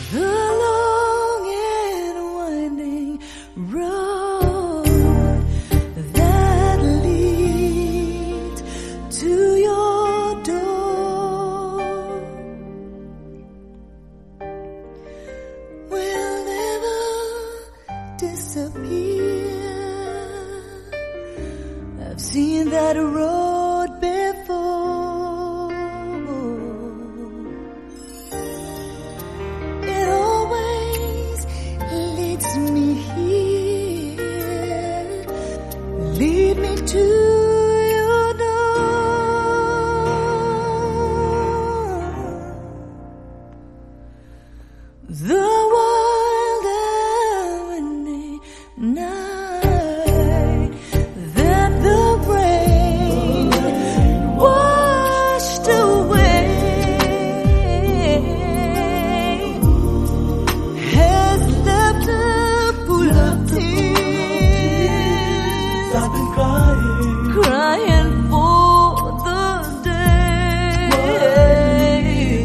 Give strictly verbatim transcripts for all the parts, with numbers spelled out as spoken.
The long and winding road that leads to your door will never disappear. I've seen that road before. It always leads me here, lead me to your door. The wild and windy night that the rain washed away has left a pool of tears. I've been crying, Crying for the day.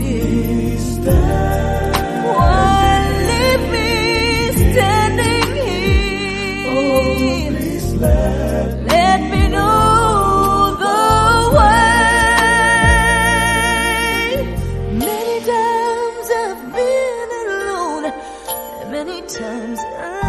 Why leave me standing here? Oh, please let Let me know the way. Many times I've been alone, many times I